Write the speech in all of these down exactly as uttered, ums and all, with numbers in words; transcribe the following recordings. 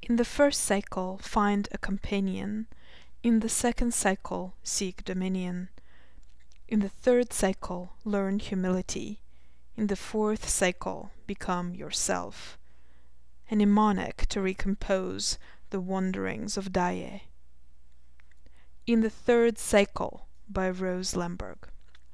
In the first cycle find a companion, in the second cycle seek dominion, in the third cycle learn humility, in the fourth cycle become yourself, a mnemonic to recompose the wanderings of Daae. In the Third Cycle by Rose Lemberg.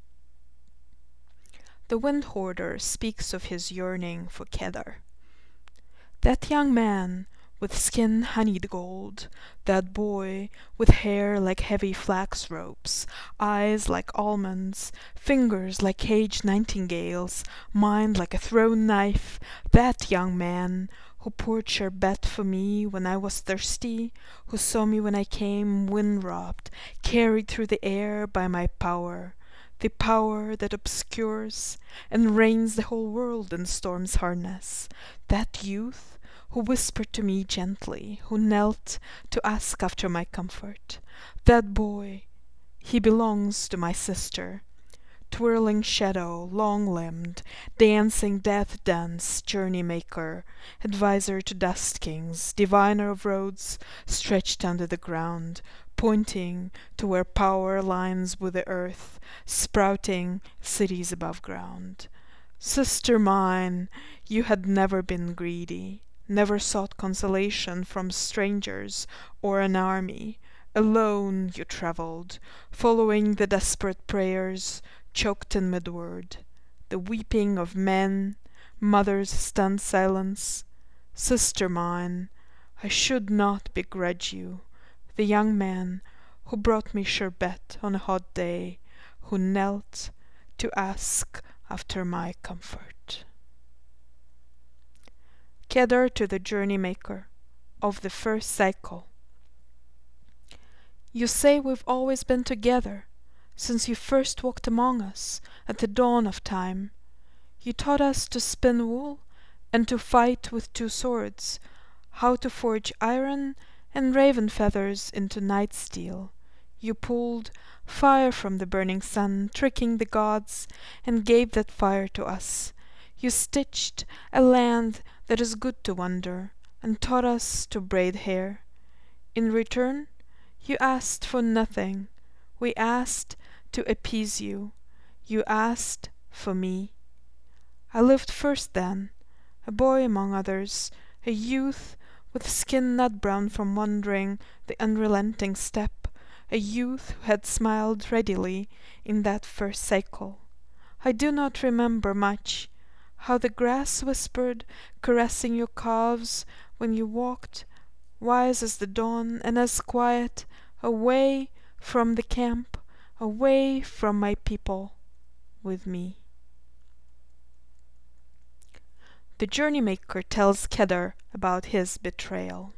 The Wind Hoarder speaks of his yearning for Kedar. That young man with skin honeyed gold, that boy with hair like heavy flax ropes, eyes like almonds, fingers like caged nightingales, mind like a thrown knife, that young man who poured sherbet for me when I was thirsty, who saw me when I came wind-robbed, carried through the air by my power, the power that obscures and reins the whole world in storm's harness, that youth who whispered to me gently, who knelt to ask after my comfort, that boy, he belongs to my sister, twirling shadow, long-limbed, dancing death dance, journey-maker, adviser to dust kings, diviner of roads stretched under the ground, pointing to where power lines with the earth, sprouting cities above ground. Sister mine, you had never been greedy, never sought consolation from strangers or an army. Alone you travelled, following the desperate prayers, choked in mid-word, the weeping of men, mother's stunned silence. Sister mine, I should not begrudge you, the young man who brought me sherbet on a hot day, who knelt to ask after my comfort. Kedar to the Journey-Maker of the First Cycle. You say we've always been together, since you first walked among us at the dawn of time. You taught us to spin wool and to fight with two swords, how to forge iron and raven feathers into night steel. You pulled fire from the burning sun, tricking the gods, and gave that fire to us. You stitched a land that is good to wander, and taught us to braid hair. In return, you asked for nothing. We asked to appease you. You asked for me. I lived first then, a boy among others, a youth with skin not brown from wandering the unrelenting steppe, a youth who had smiled readily in that first cycle. I do not remember much, how the grass whispered, caressing your calves when you walked, wise as the dawn and as quiet, away from the camp, away from my people, with me. The Journey-Maker tells Kedar about his betrayal.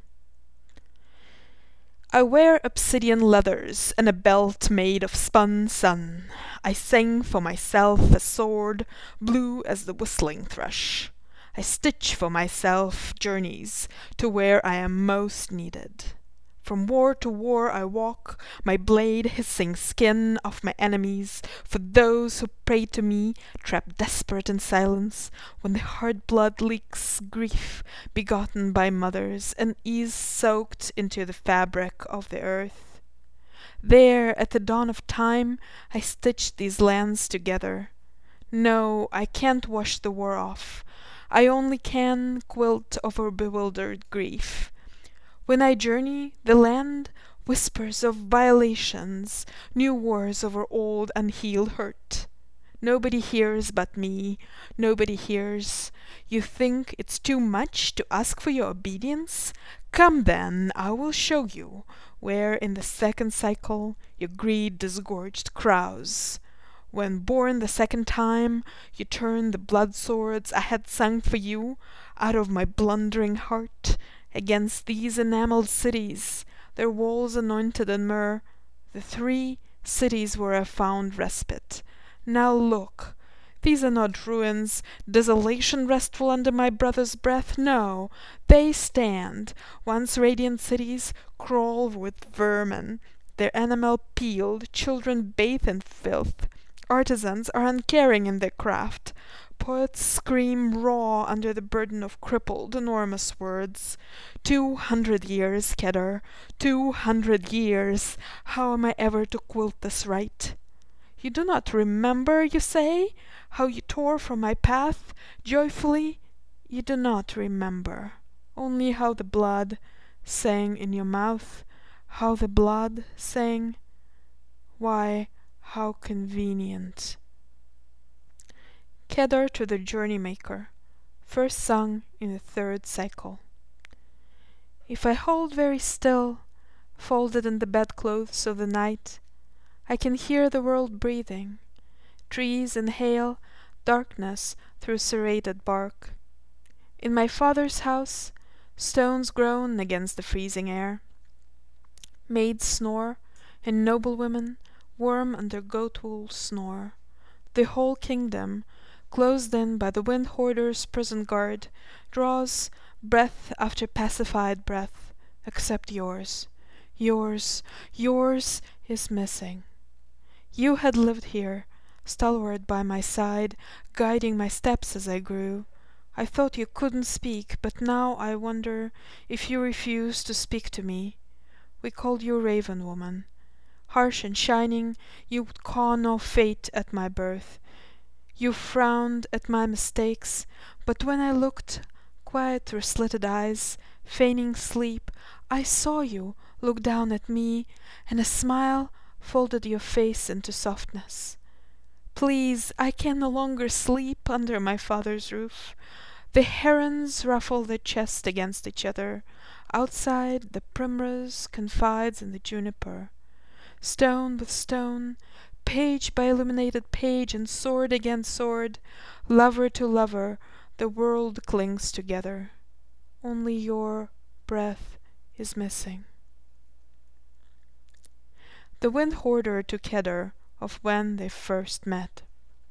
I wear obsidian leathers and a belt made of spun sun. I sing for myself a sword blue as the whistling thrush. I stitch for myself journeys to where I am most needed. From war to war I walk, my blade hissing skin of my enemies, for those who pray to me, trapped desperate in silence, when the hard blood leaks grief begotten by mothers, and is soaked into the fabric of the earth. There, at the dawn of time, I stitched these lands together. No, I can't wash the war off. I only can quilt over bewildered grief. When I journey, the land whispers of violations, new wars over old unhealed hurt. Nobody hears but me, nobody hears. You think it's too much to ask for your obedience? Come then, I will show you, where in the second cycle your greed disgorged crows. When born the second time, you turned the blood swords I had sung for you out of my blundering heart, against these enamelled cities, their walls anointed in myrrh, the three cities where I found respite. Now look, these are not ruins, desolation restful under my brother's breath, no, they stand, once radiant cities, crawl with vermin, their enamel peeled, children bathe in filth, artisans are uncaring in their craft, Poets scream raw under the burden of crippled, enormous words. Two hundred years, Kedar, two hundred years! How am I ever to quilt this right? You do not remember, you say, how you tore from my path, joyfully? You do not remember, only how the blood sang in your mouth, how the blood sang. Why, how convenient. Kedar to the Journey-Maker, first sung in the third cycle. If I hold very still, folded in the bedclothes of the night, I can hear the world breathing. Trees inhale darkness through serrated bark. In my father's house, stones groan against the freezing air. Maids snore, and noblewomen, warm under goat-wool, snore. The whole kingdom, closed in by the wind-hoarder's prison guard, draws breath after pacified breath, except yours. Yours, yours is missing. You had lived here, stalwart by my side, guiding my steps as I grew. I thought you couldn't speak, but now I wonder if you refuse to speak to me. We called you Raven Woman. Harsh and shining, you would caw no fate at my birth. You frowned at my mistakes, but when I looked, quiet through slitted eyes, feigning sleep, I saw you look down at me, and a smile folded your face into softness. Please, I can no longer sleep under my father's roof. The herons ruffle their chests against each other. Outside, the primrose confides in the juniper. Stone with stone, page by illuminated page, and sword against sword, lover to lover, the world clings together. Only your breath is missing. The wind-hoarder to Kedar, of when they first met.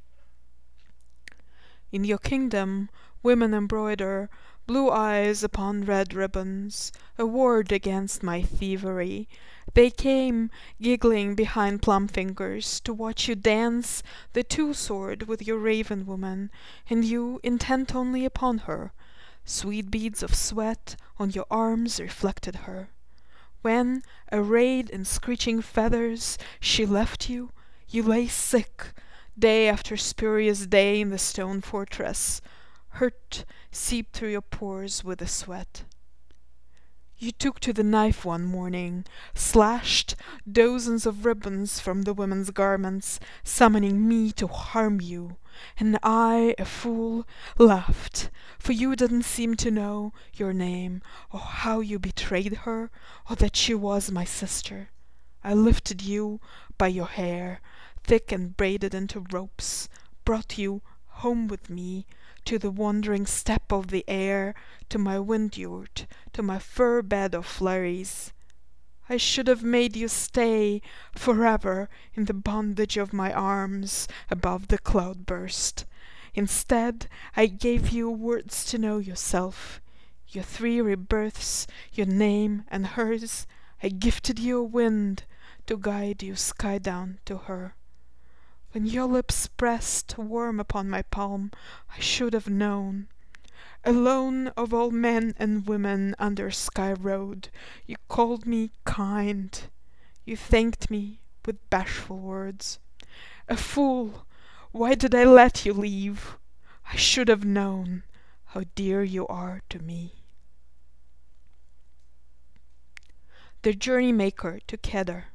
In your kingdom, women embroider blue eyes upon red ribbons, a ward against my thievery. They came, giggling behind plum fingers, to watch you dance the two-sword with your raven woman, and you intent only upon her. Sweet beads of sweat on your arms reflected her. When, arrayed in screeching feathers, she left you, you lay sick, day after spurious day in the stone fortress. Hurt seeped through your pores with the sweat. You took to the knife one morning, slashed dozens of ribbons from the women's garments, summoning me to harm you, and I, a fool, laughed, for you didn't seem to know your name, or how you betrayed her, or that she was my sister. I lifted you by your hair, thick and braided into ropes, brought you home with me, to the wandering steppe of the air, to my wind-yurt, to my fur bed of flurries. I should have made you stay forever in the bondage of my arms above the cloudburst. Instead, I gave you words to know yourself, your three rebirths, your name and hers. I gifted you a wind to guide you sky-down to her. When your lips pressed warm upon my palm, I should have known. Alone of all men and women under Sky Road, you called me kind. You thanked me with bashful words. A fool! Why did I let you leave? I should have known how dear you are to me. The Journey-Maker to Kedar.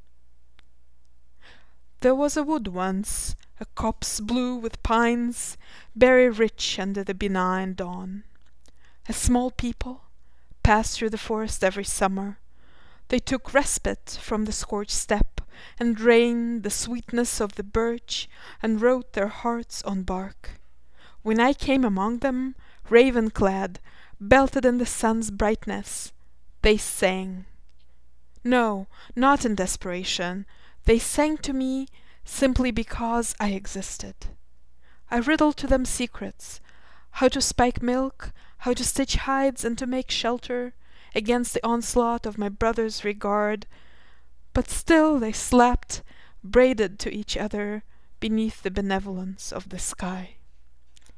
There was a wood once, a copse blue with pines, berry rich under the benign dawn. A small people passed through the forest every summer. They took respite from the scorched steppe, and drained the sweetness of the birch, and wrote their hearts on bark. When I came among them, raven-clad, belted in the sun's brightness, they sang. No, not in desperation. They sang to me simply because I existed. I riddled to them secrets, how to spike milk, how to stitch hides and to make shelter against the onslaught of my brother's regard, but still they slept, braided to each other, beneath the benevolence of the sky.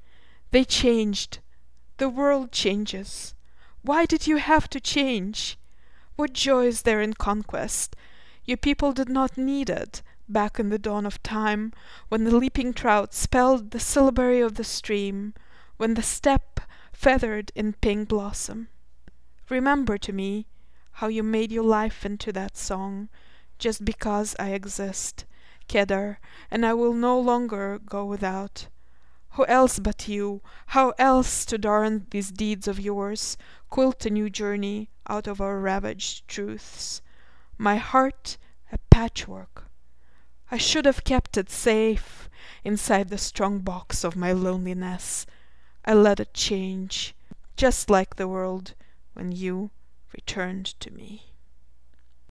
They changed. The world changes. Why did you have to change? What joy is there in conquest? Your people did not need it, back in the dawn of time, when the leaping trout spelled the syllabary of the stream, when the steppe feathered in pink blossom. Remember to me how you made your life into that song, just because I exist, Kedar, and I will no longer go without. Who else but you? How else to darn these deeds of yours, quilt a new journey out of our ravaged truths? My heart a patchwork. I should have kept it safe inside the strong box of my loneliness. I let it change, just like the world when you returned to me.